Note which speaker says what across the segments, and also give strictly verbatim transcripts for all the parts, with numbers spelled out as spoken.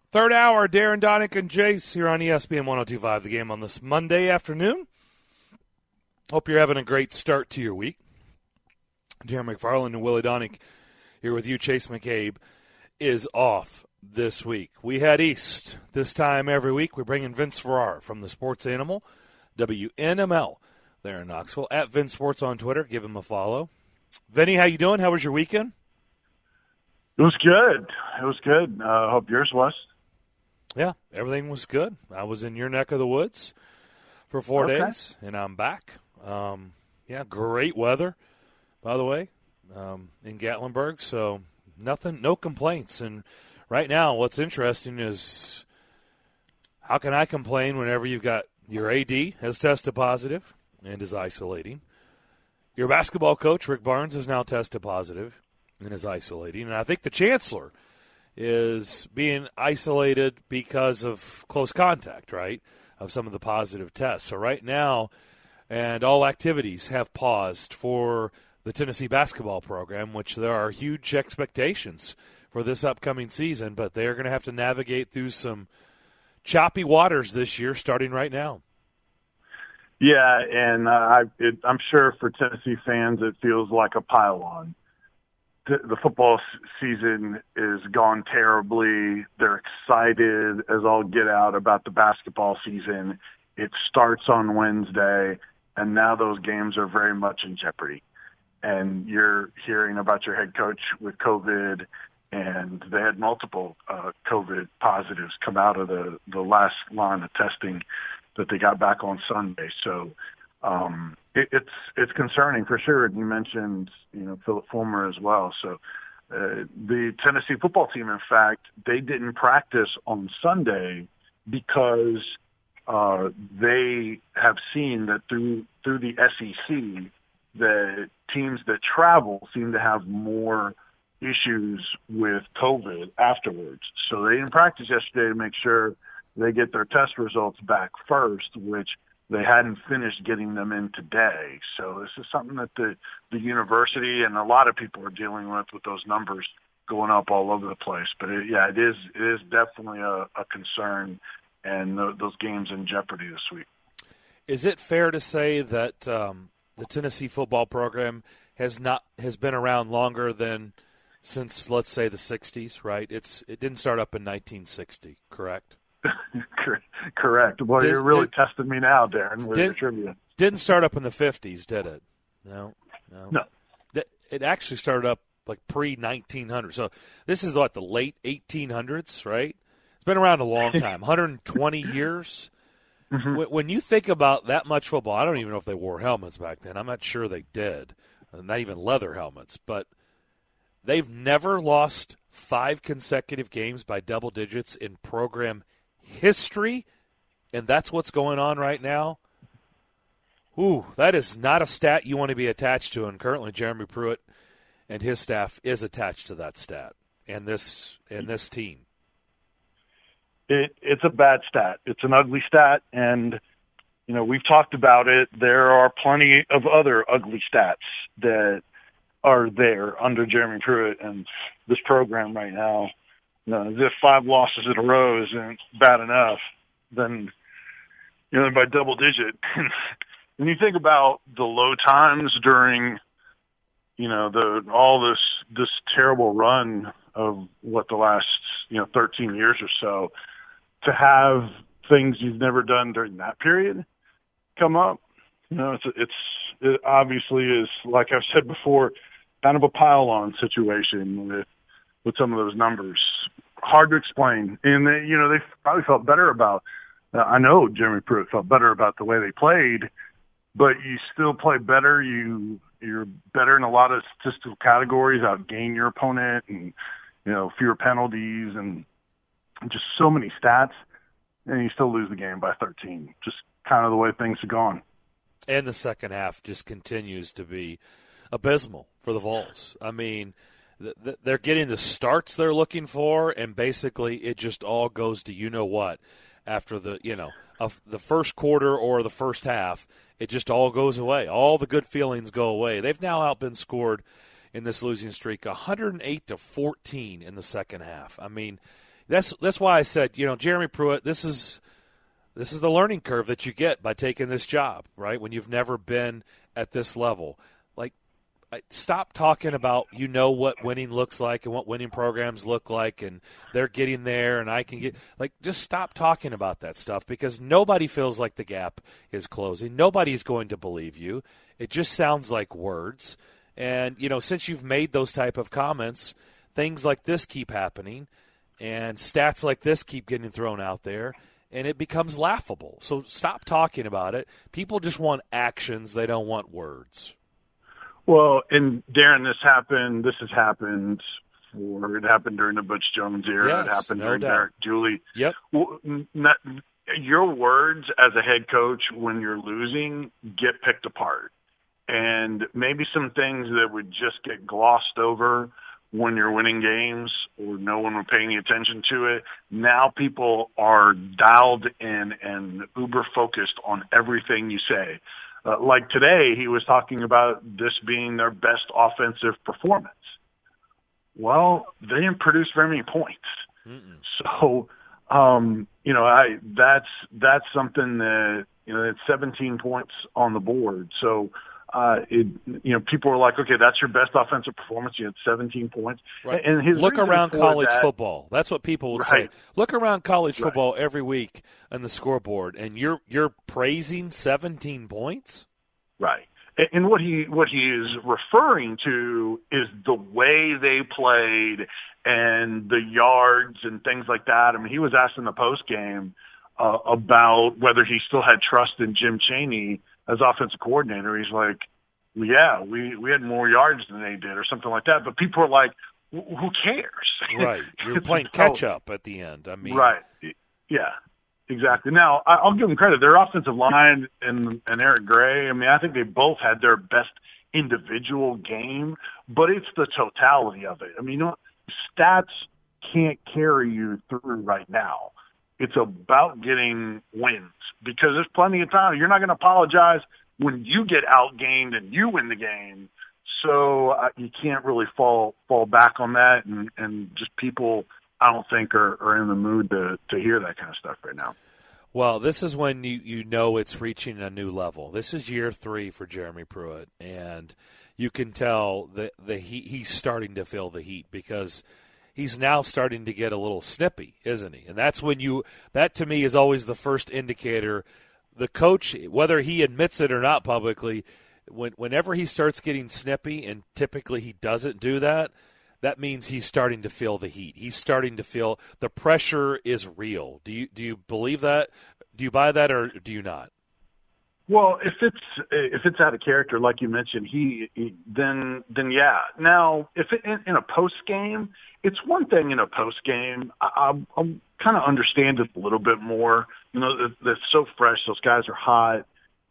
Speaker 1: Third hour, Darren Donick and Jace here on E S P N one oh two point five, The Game on this Monday afternoon. Hope you're having a great start to your week. Darren McFarland and Willie Donick here with you. Chase McCabe is off this week. We head east this time every week. We bring in Vince Ferrara from the Sports Animal, W N M L, there in Knoxville. At Vince Sports on Twitter. Give him a follow. Vinny, how you doing? How was your weekend?
Speaker 2: It was good. It was good. I uh, hope yours was.
Speaker 1: Yeah, everything was good. I was in your neck of the woods for four
Speaker 2: okay.
Speaker 1: days, and I'm back. Um, yeah, great weather, by the way, um, in Gatlinburg. So nothing, no complaints. And right now, what's interesting is how can I complain whenever you've got your A D has tested positive and is isolating. Your basketball coach, Rick Barnes, has now tested positive and is isolating. And I think the chancellor is being isolated because of close contact, right, of some of the positive tests. So right now, and all activities have paused for the Tennessee basketball program, which there are huge expectations for this upcoming season, but they're going to have to navigate through some choppy waters this year starting right now.
Speaker 2: Yeah, and uh, I, it, I'm sure for Tennessee fans it feels like a pile-on. The football season is gone terribly. They're excited as all get out about the basketball season. It starts on Wednesday, and now those games are very much in jeopardy. And you're hearing about your head coach with COVID, and they had multiple uh, COVID positives come out of the, the last line of testing that they got back on Sunday. So um, it, it's it's concerning for sure. And you mentioned, you know, Philip Fulmer as well. So uh, the Tennessee football team, in fact, they didn't practice on Sunday because uh, they have seen that through through the S E C, the teams that travel seem to have more issues with COVID afterwards. So they didn't practice yesterday to make sure they get their test results back first, which they hadn't finished getting them in today. So this is something that the, the university and a lot of people are dealing with, with those numbers going up all over the place. But it, yeah, it is it is definitely a, a concern, and the, those games in jeopardy this week.
Speaker 1: Is it fair to say that um, the Tennessee football program has not has been around longer than since, let's say, the sixties? Right? It's it didn't start up in nineteen sixty, correct?
Speaker 2: Correct. Well,
Speaker 1: did,
Speaker 2: you're really
Speaker 1: did,
Speaker 2: testing me now, Darren, with
Speaker 1: did,
Speaker 2: your trivia.
Speaker 1: Didn't start up in the fifties, did it? No, no.
Speaker 2: No.
Speaker 1: It actually started up like pre nineteen hundred. So this is what, the late eighteen hundreds, right? It's been around a long time, one hundred twenty years. Mm-hmm. When you think about that much football, I don't even know if they wore helmets back then. I'm not sure they did, not even leather helmets. But they've never lost five consecutive games by double digits in program history, and that's what's going on right now. Ooh, that is not a stat you want to be attached to, and currently Jeremy Pruitt and his staff is attached to that stat and this and this team.
Speaker 2: It, it's a bad stat. It's an ugly stat, and you know we've talked about it. There are plenty of other ugly stats that are there under Jeremy Pruitt and this program right now. You know, as if five losses in a row isn't bad enough, then you know by double digit. When you think about the low times during, you know, the all this this terrible run of what the last you know thirteen years or so, to have things you've never done during that period come up, you know, it's it's it obviously is, like I've said before, kind of a pile-on situation with with some of those numbers. Hard to explain, and they, you know, they probably felt better about. Uh, I know Jeremy Pruitt felt better about the way they played, but you still play better. You you're better in a lot of statistical categories. Outgain your opponent, and you know fewer penalties, and just so many stats, and you still lose the game by thirteen. Just kind of the way things have gone.
Speaker 1: And the second half just continues to be abysmal for the Vols. I mean, they're getting the starts they're looking for, and basically it just all goes to you know what after the you know of the first quarter or the first half. It just all goes away. All the good feelings go away. They've now out been scored in this losing streak one hundred eight to fourteen in the second half. I mean, that's that's why I said, you know, Jeremy Pruitt, this is this is the learning curve that you get by taking this job, right? When you've never been at this level. Like, stop talking about, you know, what winning looks like and what winning programs look like, and they're getting there and I can get – like, just stop talking about that stuff, because nobody feels like the gap is closing. Nobody's going to believe you. It just sounds like words. And, you know, since you've made those type of comments, things like this keep happening and stats like this keep getting thrown out there, and it becomes laughable. So stop talking about it. People just want actions. They don't want words.
Speaker 2: Well, and Darren, this happened, this has happened for, it happened during the Butch Jones era.
Speaker 1: Yes,
Speaker 2: it happened
Speaker 1: no
Speaker 2: during
Speaker 1: doubt.
Speaker 2: Derek Dooley.
Speaker 1: Yep.
Speaker 2: Well, not, your words as a head coach when you're losing get picked apart. And maybe some things that would just get glossed over when you're winning games or no one would pay any attention to it. Now people are dialed in and uber focused on everything you say. Uh, like today, he was talking about this being their best offensive performance. Well, they didn't produce very many points. Mm-mm. So, um, you know, I that's that's something that, you know, it's seventeen points on the board. So, uh, it, you know, people were like, okay, that's your best offensive performance. You had seventeen points.
Speaker 1: Right.
Speaker 2: And his
Speaker 1: Look around college
Speaker 2: that,
Speaker 1: football. That's what people would
Speaker 2: right.
Speaker 1: say. Look around college football
Speaker 2: right.
Speaker 1: every week on the scoreboard, and you're you're praising seventeen points?
Speaker 2: Right. And, and what he what he is referring to is the way they played and the yards and things like that. I mean, he was asked in the post game uh, about whether he still had trust in Jim Chaney as offensive coordinator. He's like, well, yeah, we, we had more yards than they did or something like that. But people are like, who cares?
Speaker 1: Right. You're playing catch up at the end. I mean,
Speaker 2: right. Yeah, exactly. Now, I'll give them credit. Their offensive line and, and Eric Gray, I mean, I think they both had their best individual game, but it's the totality of it. I mean, you know, stats can't carry you through right now. It's about getting wins, because there's plenty of time. You're not going to apologize when you get outgained and you win the game. So uh, you can't really fall fall back on that, and, and just people, I don't think, are, are in the mood to, to hear that kind of stuff right now.
Speaker 1: Well, this is when you, you know it's reaching a new level. This is year three for Jeremy Pruitt, and you can tell that the he, he's starting to feel the heat, because he's now starting to get a little snippy, isn't he? And that's when you – that to me is always the first indicator. The coach, whether he admits it or not publicly, when, whenever he starts getting snippy, and typically he doesn't do that, that means he's starting to feel the heat. He's starting to feel the pressure is real. Do you do you believe that? Do you buy that, or do you not?
Speaker 2: Well, if it's if it's out of character, like you mentioned, he, he then then yeah. Now, if it, in, in a post game, it's one thing. In a post game, I, I, I kind of understand it a little bit more. You know, that's so fresh. Those guys are hot.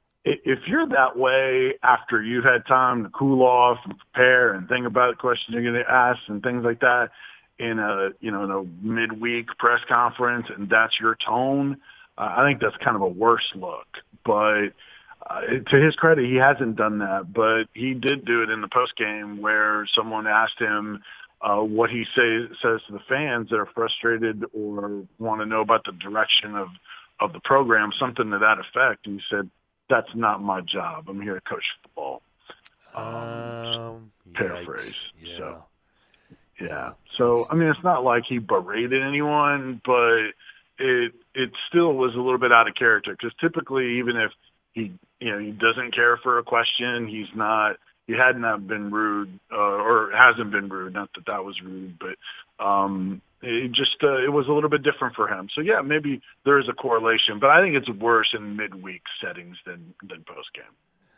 Speaker 2: If you're that way after you've had time to cool off and prepare and think about the questions you're going to ask and things like that in a, you know, in a midweek press conference, and that's your tone, uh, I think that's kind of a worse look. But uh, to his credit, he hasn't done that. But he did do it in the postgame where someone asked him uh, what he say, says to the fans that are frustrated or want to know about the direction of, of the program, something to that effect. And he said, that's not my job. I'm here to coach football. Um,
Speaker 1: um,
Speaker 2: paraphrase.
Speaker 1: Yeah.
Speaker 2: So, yeah. So, I mean, it's not like he berated anyone, but it it still was a little bit out of character, because typically, even if he you know he doesn't care for a question, he's not. He had not been rude, uh, or hasn't been rude. Not that that was rude, but um, it just uh, it was a little bit different for him. So yeah, maybe there is a correlation, but I think it's worse in midweek settings than than post game.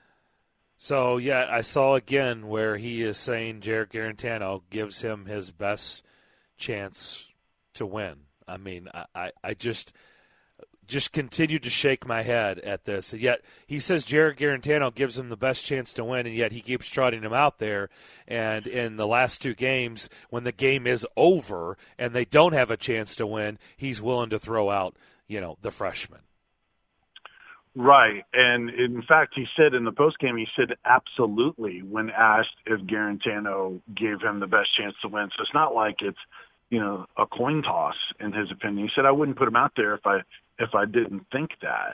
Speaker 1: So yeah, I saw again where he is saying Jarrett Guarantano gives him his best chance to win. I mean, I, I, I just just continue to shake my head at this. And yet he says Jarrett Guarantano gives him the best chance to win, and yet he keeps trotting him out there. And in the last two games, when the game is over and they don't have a chance to win, he's willing to throw out, you know, the freshman.
Speaker 2: Right. And in fact, he said in the postgame, he said absolutely when asked if Guarantano gave him the best chance to win. So it's not like it's you know, a coin toss in his opinion. He said, I wouldn't put him out there if I, if I didn't think that.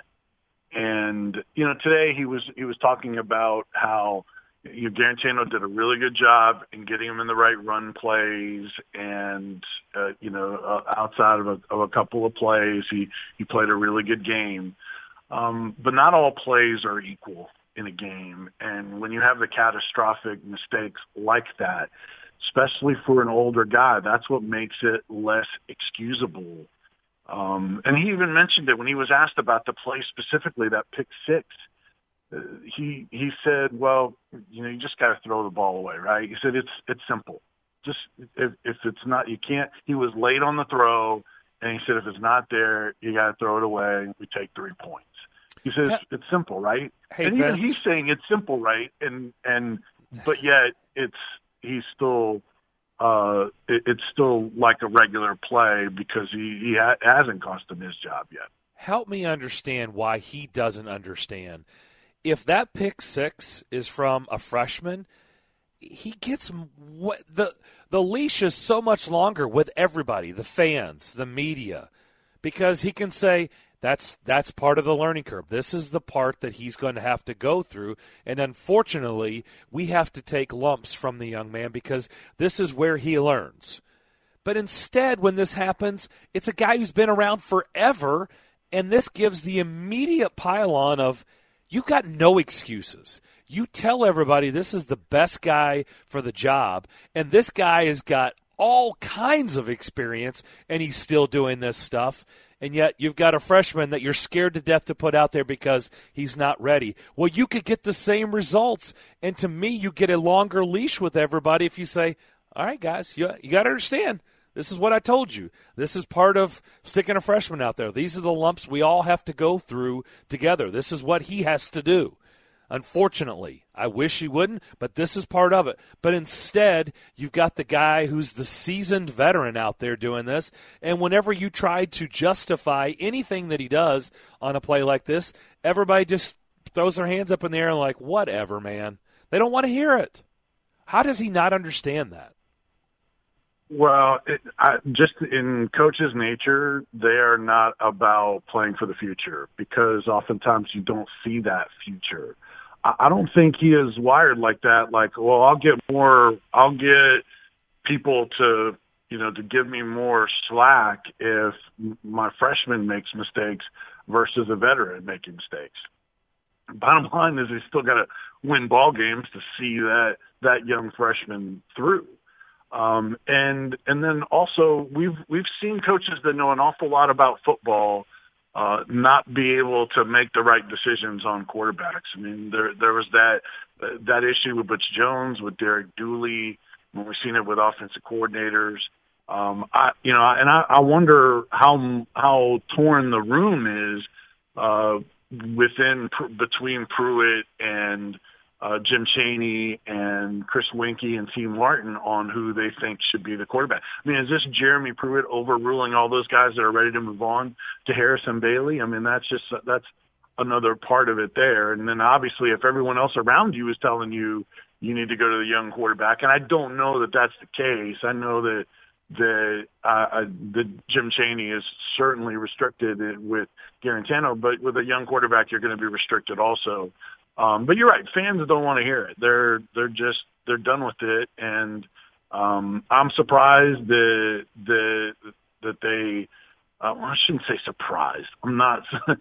Speaker 2: And, you know, today he was, he was talking about how, you know, Garantano did a really good job in getting him in the right run plays, and uh, you know, uh, outside of a, of a couple of plays, he he played a really good game. Um, but not all plays are equal in a game, and when you have the catastrophic mistakes like that, especially for an older guy, that's what makes it less excusable. Um, and he even mentioned it when he was asked about the play specifically, that pick six. Uh, he he said, well, you know, you just got to throw the ball away, right? He said, it's it's simple. Just if, if it's not, you can't. He was late on the throw, and he said, if it's not there, you got to throw it away. We take three points. He says, it's, it's simple, right?
Speaker 1: Hey,
Speaker 2: and
Speaker 1: Vince.
Speaker 2: even he's saying it's simple, right? And and but yet it's he's still uh, it, it's still like a regular play because he he ha- hasn't cost him his job yet.
Speaker 1: Help me understand why he doesn't understand. If that pick six is from a freshman, he gets what the the leash is so much longer with everybody, the fans, the media, because he can say that's that's part of the learning curve. This is the part that he's going to have to go through, and unfortunately, we have to take lumps from the young man because this is where he learns. But instead, when this happens, it's a guy who's been around forever, and this gives the immediate pile-on of, you got no excuses. You tell everybody this is the best guy for the job, and this guy has got all kinds of experience, and he's still doing this stuff, and yet you've got a freshman that you're scared to death to put out there because he's not ready. Well, you could get the same results, and to me, you get a longer leash with everybody if you say, all right, guys, you, you got to understand, this is what I told you. This is part of sticking a freshman out there. These are the lumps we all have to go through together. This is what he has to do. Unfortunately, I wish he wouldn't, but this is part of it. But instead, you've got the guy who's the seasoned veteran out there doing this, and whenever you try to justify anything that he does on a play like this, everybody just throws their hands up in the air and like, whatever, man. They don't want to hear it. How does he not understand that?
Speaker 2: Well, it, I, just in coach's nature, they are not about playing for the future because oftentimes you don't see that future. I, I don't think he is wired like that. Like, well, I'll get more, I'll get people to, you know, to give me more slack if my freshman makes mistakes versus a veteran making mistakes. Bottom line is he's still got to win ball games to see that, that young freshman through. Um, and and then also we've we've seen coaches that know an awful lot about football uh, not be able to make the right decisions on quarterbacks. I mean, there there was that uh, that issue with Butch Jones, with Derek Dooley, when we've seen it with offensive coordinators. Um, I you know, and I, I wonder how how torn the room is uh, within between Pruitt and Uh, Jim Chaney and Chris Winkie and T. Martin on who they think should be the quarterback. I mean, is this Jeremy Pruitt overruling all those guys that are ready to move on to Harrison Bailey? I mean, that's just that's another part of it there. And then obviously, if everyone else around you is telling you you need to go to the young quarterback, and I don't know that that's the case. I know that that uh, the Jim Chaney is certainly restricted with Garantano, but with a young quarterback, you're going to be restricted also. Um, but you're right. Fans don't want to hear it. They're they're just they're done with it, and um, I'm surprised that that that they. Uh, well, I shouldn't say surprised. I'm not.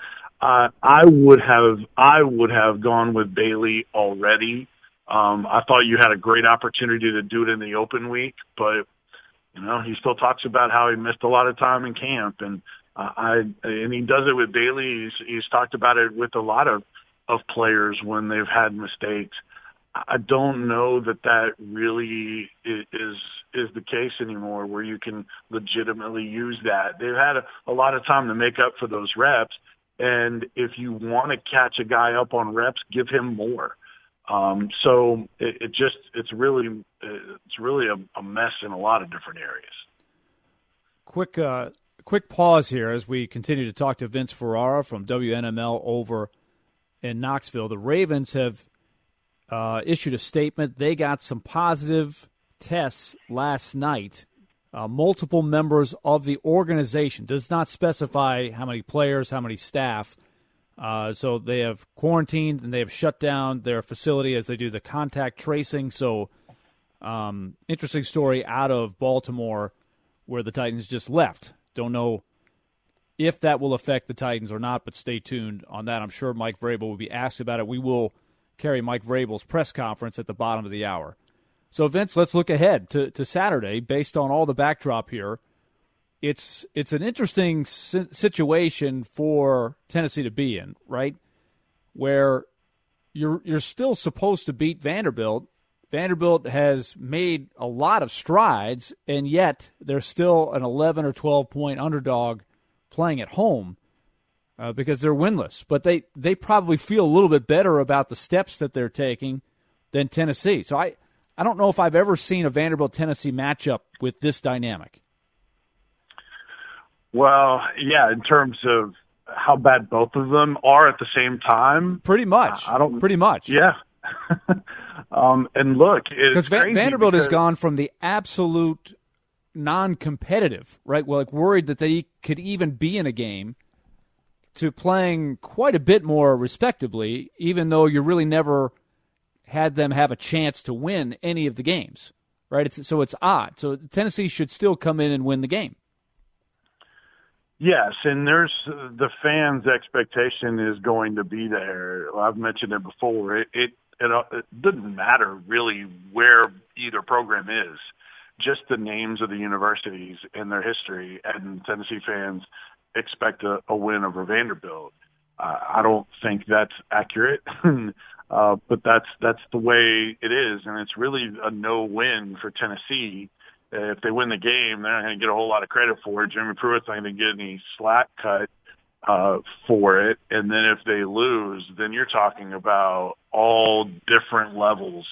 Speaker 2: uh, I would have I would have gone with Bailey already. Um, I thought you had a great opportunity to do it in the open week, but you know he still talks about how he missed a lot of time in camp, and uh, I and he does it with Bailey. He's he's talked about it with a lot of. of players when they've had mistakes. I don't know that that really is is the case anymore where you can legitimately use that. They've had a, a lot of time to make up for those reps, and if you want to catch a guy up on reps, give him more. Um, so it, it just it's really it's really a, a mess in a lot of different areas.
Speaker 3: Quick uh, quick pause here as we continue to talk to Vince Ferrara from W N M L over in Knoxville. The Ravens have uh, issued a statement. They got some positive tests last night uh, multiple members of the organization. Does not specify how many players, how many staff. Uh, so they have quarantined and they have shut down their facility as they do the contact tracing. So um, interesting story out of Baltimore where the Titans just left. Don't know if that will affect the Titans or not, but stay tuned on that. I'm sure Mike Vrabel will be asked about it. We will carry Mike Vrabel's press conference at the bottom of the hour. So, Vince, let's look ahead to, to Saturday based on all the backdrop here. It's it's an interesting si- situation for Tennessee to be in, right? Where you're you're still supposed to beat Vanderbilt. Vanderbilt has made a lot of strides, and yet they're still an eleven or twelve point underdog playing at home uh, because they're winless. But they, they probably feel a little bit better about the steps that they're taking than Tennessee. So I, I don't know if I've ever seen a Vanderbilt-Tennessee matchup with this dynamic.
Speaker 2: Well, yeah, in terms of how bad both of them are at the same time.
Speaker 3: Pretty much.
Speaker 2: I don't.
Speaker 3: Pretty much.
Speaker 2: Yeah. um, and look, it's
Speaker 3: Va-
Speaker 2: crazy
Speaker 3: Vanderbilt
Speaker 2: because
Speaker 3: has gone from the absolute non-competitive, right? Well, like worried that they could even be in a game to playing quite a bit more respectably, even though you really never had them have a chance to win any of the games, right? It's, so it's odd. So Tennessee should still come in and win the game.
Speaker 2: Yes, and there's the fans' expectation is going to be there. I've mentioned it before. It it, it, it doesn't matter really where either program is, just the names of the universities and their history, and Tennessee fans expect a, a win over Vanderbilt. Uh, I don't think that's accurate, uh, but that's that's the way it is, and it's really a no-win for Tennessee. If they win the game, they're not going to get a whole lot of credit for it. Jimmy Pruitt's not going to get any slack cut uh, for it. And then if they lose, then you're talking about all different levels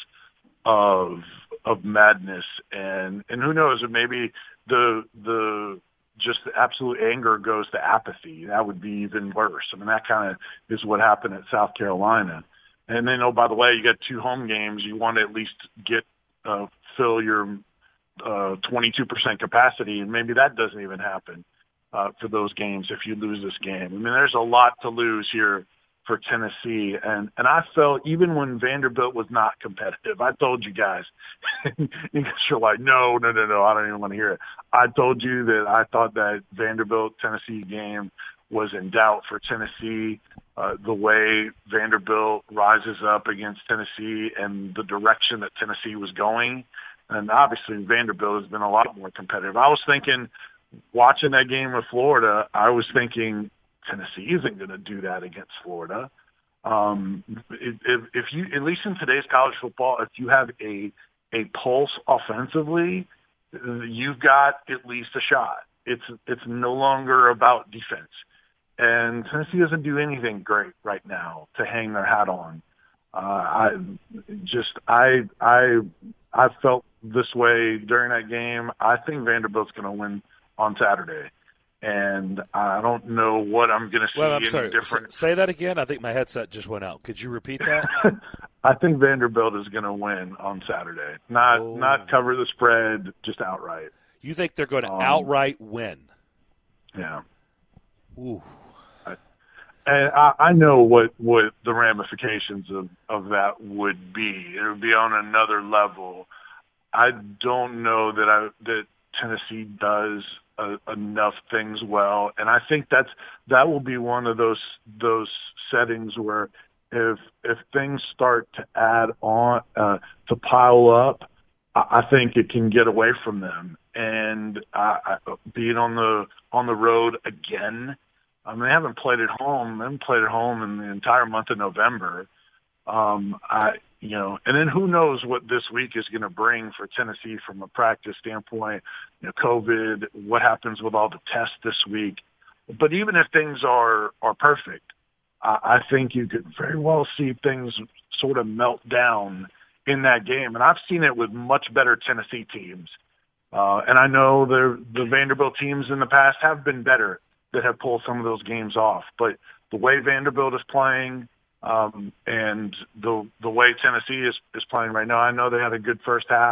Speaker 2: of of madness. And and who knows, maybe the the just the absolute anger goes to apathy. That would be even worse. I mean, that kind of is what happened at South Carolina. And then, oh, by the way, you got two home games. You want to at least get uh, fill your uh, twenty-two percent capacity, and maybe that doesn't even happen uh, for those games if you lose this game. I mean, there's a lot to lose here for Tennessee, and and I felt even when Vanderbilt was not competitive, I told you guys, you guys are like, no, no, no, no, I don't even want to hear it. I told you that I thought that Vanderbilt-Tennessee game was in doubt for Tennessee. Uh, the way Vanderbilt rises up against Tennessee and the direction that Tennessee was going. And obviously Vanderbilt has been a lot more competitive. I was thinking, watching that game with Florida, I was thinking Tennessee isn't going to do that against Florida. Um, if, if you, at least in today's college football, if you have a a pulse offensively, you've got at least a shot. It's it's no longer about defense. And Tennessee doesn't do anything great right now to hang their hat on. Uh, I just I I I felt this way during that game. I think Vanderbilt's going to win on Saturday, and I don't know what I'm going to see.
Speaker 1: Well, I'm
Speaker 2: any
Speaker 1: sorry.
Speaker 2: different.
Speaker 1: Say that again. I think my headset just went out. Could you repeat that?
Speaker 2: I think Vanderbilt is going to win on Saturday. Not
Speaker 1: oh.
Speaker 2: not cover the spread, just outright.
Speaker 1: You think they're going to
Speaker 2: um,
Speaker 1: outright win?
Speaker 2: Yeah.
Speaker 1: Ooh.
Speaker 2: And I, I know what, what the ramifications of, of that would be. It would be on another level. I don't know that I, that Tennessee does uh, enough things well, and I think that's that will be one of those those settings where if if things start to add on uh, to pile up, I, I think it can get away from them. And I, I, being on the on the road again. I mean, they haven't played at home. They haven't played at home in the entire month of November. Um, I, you know, and then who knows what this week is going to bring for Tennessee from a practice standpoint. You know, COVID, what happens with all the tests this week. But even if things are are perfect, I, I think you could very well see things sort of melt down in that game. And I've seen it with much better Tennessee teams. Uh, and I know the the Vanderbilt teams in the past have been better that have pulled some of those games off. But the way Vanderbilt is playing um, and the the way Tennessee is, is playing right now, I know they had a good first half.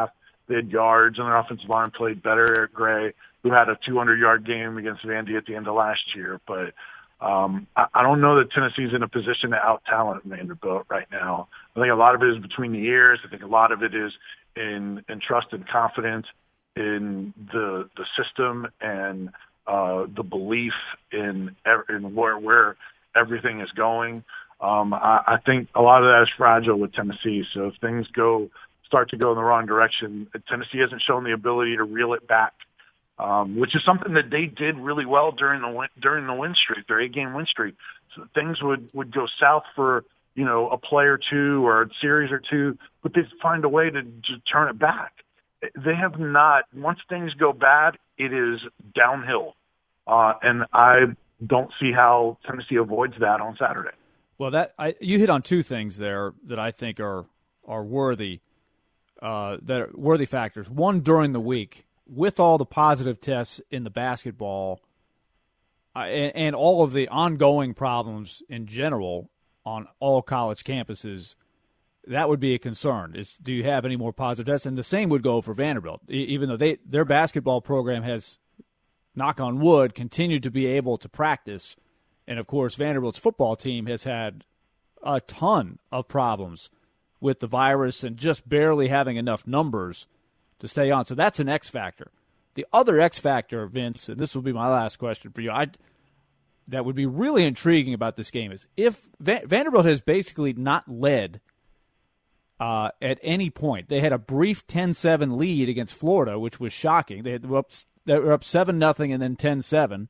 Speaker 2: They had yards, and their offensive line played better. Eric Gray, who had a two hundred yard game against Vandy at the end of last year. But um, I, I don't know that Tennessee's in a position to out-talent Vanderbilt right now. I think a lot of it is between the ears. I think a lot of it is in, in trust and confidence in the the system and uh, the belief in, in where, where everything is going. Um, I, I think a lot of that is fragile with Tennessee. So if things go start to go in the wrong direction, Tennessee hasn't shown the ability to reel it back, um, which is something that they did really well during the win, during the win streak, their eight-game win streak. So things would, would go south for, you know, a play or two or a series or two, but they'd find a way to, to turn it back. They have not. Once things go bad, it is downhill, uh, and I don't see how Tennessee avoids that on Saturday.
Speaker 3: Well, that I, you hit on two things there that I think are are worthy uh, that are worthy factors. One, during the week, with all the positive tests in the basketball uh, and, and all of the ongoing problems in general on all college campuses, that would be a concern. Is do you have any more positive tests? And the same would go for Vanderbilt, e- even though they their basketball program has, knock on wood, continued to be able to practice. And, of course, Vanderbilt's football team has had a ton of problems with the virus and just barely having enough numbers to stay on. So that's an X factor. The other X factor, Vince, and this will be my last question for you, I, that would be really intriguing about this game is if Va- Vanderbilt has basically not led uh, at any point. They had a brief ten seven lead against Florida, which was shocking. They, had, they were up, they were up seven nothing and then ten seven.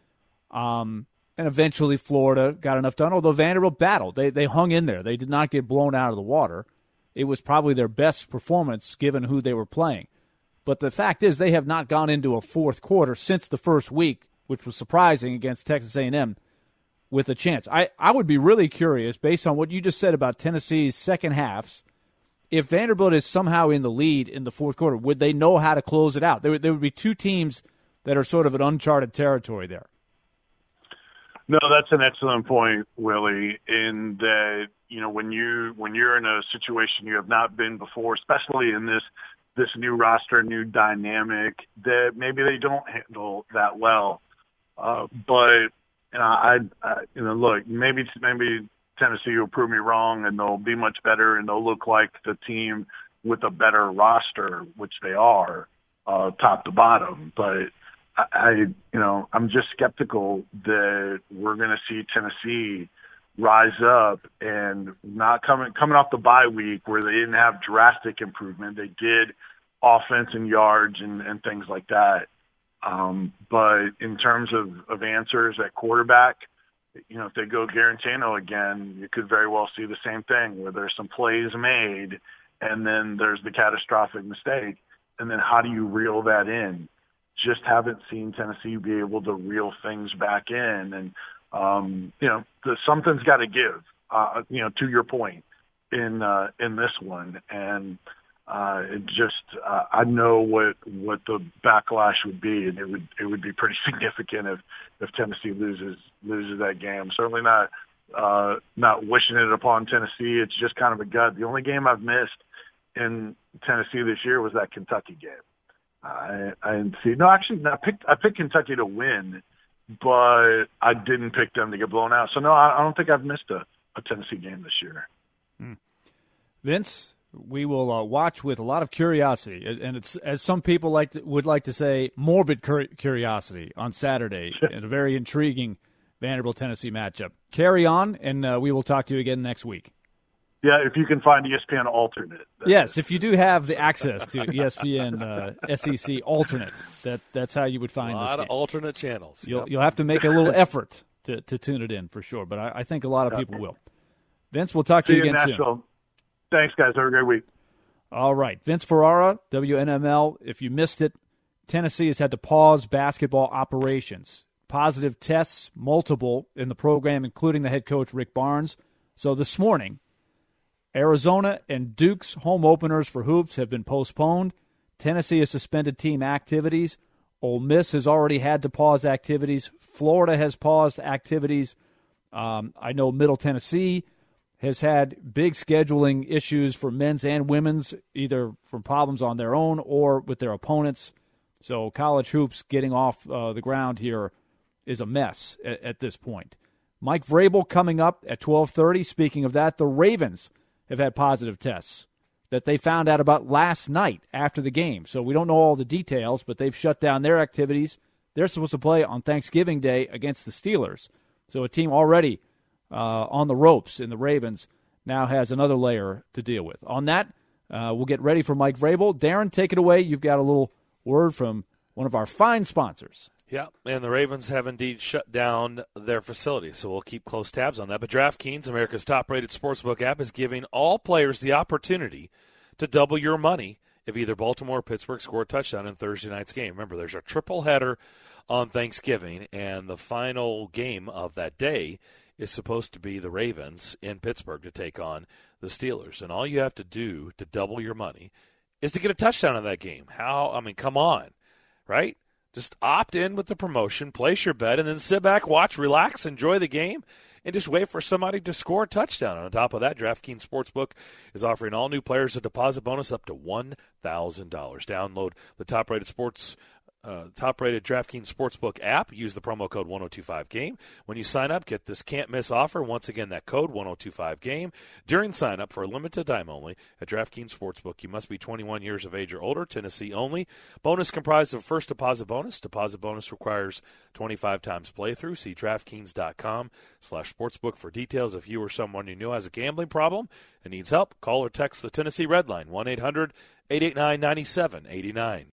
Speaker 3: Um And eventually Florida got enough done, although Vanderbilt battled. They they hung in there. They did not get blown out of the water. It was probably their best performance given who they were playing. But the fact is they have not gone into a fourth quarter since the first week, which was surprising against Texas A and M, with a chance. I, I would be really curious, based on what you just said about Tennessee's second halves, if Vanderbilt is somehow in the lead in the fourth quarter, would they know how to close it out? There, there would be two teams that are sort of in uncharted territory there.
Speaker 2: No, that's an excellent point, Willie, in that, you know, when you when you're in a situation you have not been before, especially in this this new roster, new dynamic, that maybe they don't handle that well. Uh, but you know, I, I you know, look, maybe maybe Tennessee will prove me wrong, and they'll be much better, and they'll look like the team with a better roster, which they are, uh, top to bottom. But I, you know, I'm just skeptical that we're going to see Tennessee rise up and not coming coming off the bye week where they didn't have drastic improvement. They did offense and yards and, and things like that. Um, but in terms of, of answers at quarterback, you know, if they go Garantano again, you could very well see the same thing where there's some plays made and then there's the catastrophic mistake. And then how do you reel that in? Just haven't seen Tennessee be able to reel things back in. And, um, you know, the, something's got to give, uh, you know, to your point in, uh, in this one. And, uh, it just, uh, I know what, what the backlash would be, and it would, it would be pretty significant if, if Tennessee loses, loses that game. Certainly not, uh, not wishing it upon Tennessee. It's just kind of a gut. The only game I've missed in Tennessee this year was that Kentucky game. I, I didn't see. No, actually, I picked I picked Kentucky to win, but I didn't pick them to get blown out. So no, I, I don't think I've missed a, a Tennessee game this year.
Speaker 3: Hmm. Vince, we will uh, watch with a lot of curiosity, and it's as some people like to, would like to say, morbid cur- curiosity on Saturday in a very intriguing Vanderbilt Tennessee matchup. Carry on, and uh, we will talk to you again next week.
Speaker 2: Yeah, if you can find E S P N alternate.
Speaker 3: Yes, is. If you do have the access to E S P N uh, S E C alternate, that that's how you would find
Speaker 1: this. A
Speaker 3: lot
Speaker 1: this
Speaker 3: of
Speaker 1: game. alternate channels.
Speaker 3: You'll
Speaker 1: yep.
Speaker 3: you'll have to make a little effort to, to tune it in for sure, but I, I think a lot of people will. Vince, we'll talk to
Speaker 2: See
Speaker 3: you again
Speaker 2: Nashville.
Speaker 3: soon.
Speaker 2: Thanks, guys. Have a great week.
Speaker 3: All right, Vince Ferrara, W N M L. If you missed it, Tennessee has had to pause basketball operations. Positive tests, multiple in the program, including the head coach Rick Barnes. So this morning, Arizona and Duke's home openers for hoops have been postponed. Tennessee has suspended team activities. Ole Miss has already had to pause activities. Florida has paused activities. Um, I know Middle Tennessee has had big scheduling issues for men's and women's, either from problems on their own or with their opponents. So college hoops getting off uh, the ground here is a mess at, at this point. Mike Vrabel coming up at twelve thirty. Speaking of that, the Ravens have had positive tests that they found out about last night after the game. So we don't know all the details, but they've shut down their activities. They're supposed to play on Thanksgiving Day against the Steelers. So a team already uh, on the ropes in the Ravens now has another layer to deal with. On that, uh, we'll get ready for Mike Vrabel. Darren, take it away. You've got a little word from one of our fine sponsors.
Speaker 1: Yeah, and the Ravens have indeed shut down their facility, so we'll keep close tabs on that. But DraftKings, America's top-rated sportsbook app, is giving all players the opportunity to double your money if either Baltimore or Pittsburgh score a touchdown in Thursday night's game. Remember, there's a triple header on Thanksgiving, and the final game of that day is supposed to be the Ravens in Pittsburgh to take on the Steelers. And all you have to do to double your money is to get a touchdown in that game. How? I mean, come on, right? Just opt in with the promotion, place your bet, and then sit back, watch, relax, enjoy the game, and just wait for somebody to score a touchdown. And on top of that, DraftKings Sportsbook is offering all new players a deposit bonus up to one thousand dollars. Download the top-rated sports Uh, top-rated DraftKings Sportsbook app. Use the promo code one oh two five game. When you sign up, get this can't-miss offer. Once again, that code one oh two five game. During sign-up for a limited time only at DraftKings Sportsbook, you must be twenty-one years of age or older, Tennessee only. Bonus comprised of first deposit bonus. Deposit bonus requires twenty-five times playthrough. See DraftKings.com slash sportsbook for details. If you or someone you know has a gambling problem and needs help, call or text the Tennessee Red Line, one eight hundred eight eight nine nine seven eight nine.